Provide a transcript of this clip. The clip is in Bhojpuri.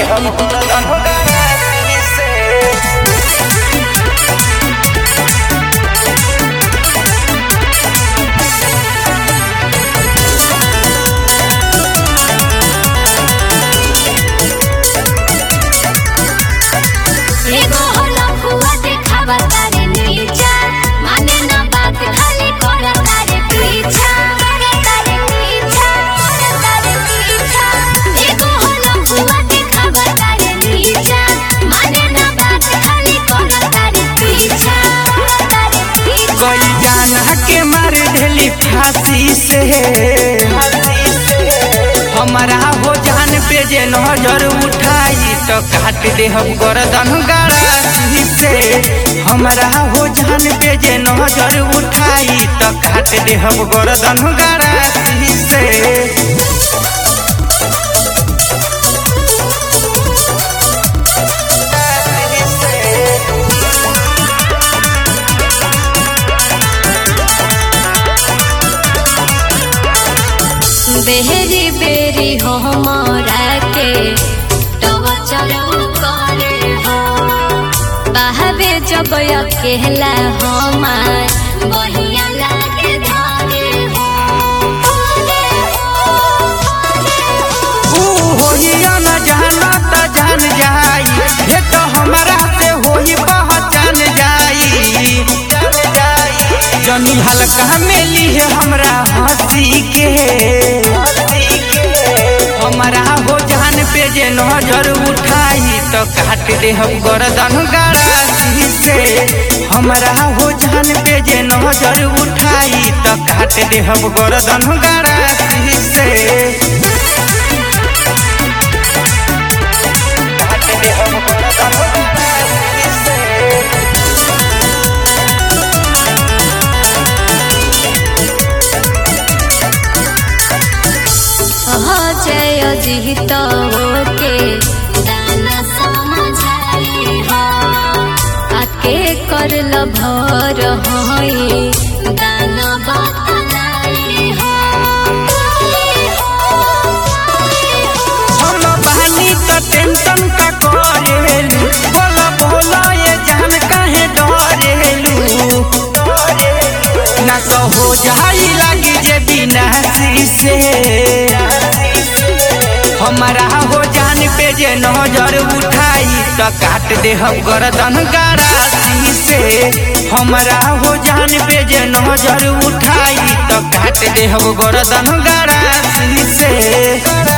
हम गर्दन गरासी से। के मार ढेली फांसी से हमारा हो जान पे जे नजर उठाई तो काट दे हम गर्दन गरासी से। हमारा हो जान पे जे नजर उठाई तो काट दे हम गर्दन गरासी से। बेरी बेरी हो हमारा के टॉर्चर करे हो बहावे जब अकेला हमार बहिया लागे धरे हो न जाना त जान जाई हे तो हमारा से होई पहचान जाई। जनी हल्का में ली है हमरा हंसी के हमारा हो जान पे जे नजर उठाई तो काट दे हम गर्दन गरासी से। हमारा हो जान पे जे नजर उठाई तो काट दे हम गर्दन गरासी से। काट दे हम गर्दन गरासी से। जय अजीत के दाना समझाई हो आके कर भर होई दाना बतलाई हो। हम बहानी तो टेंशन का करेलू बोला बोला ये जान काहे डरेलू ना तो हो जाई लगी जे बिनासी से। हमारा हो जान पे जे नजर उठाई तो काट दे हम गर्दन गरासी से। हमारा हो जान पे जे नजर उठाई तो काट दे हम गर्दन गरासी से।